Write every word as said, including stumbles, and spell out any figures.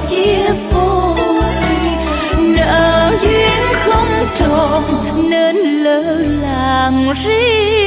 chia phôi, nợ duyên không tròn nên lỡ làng riêng.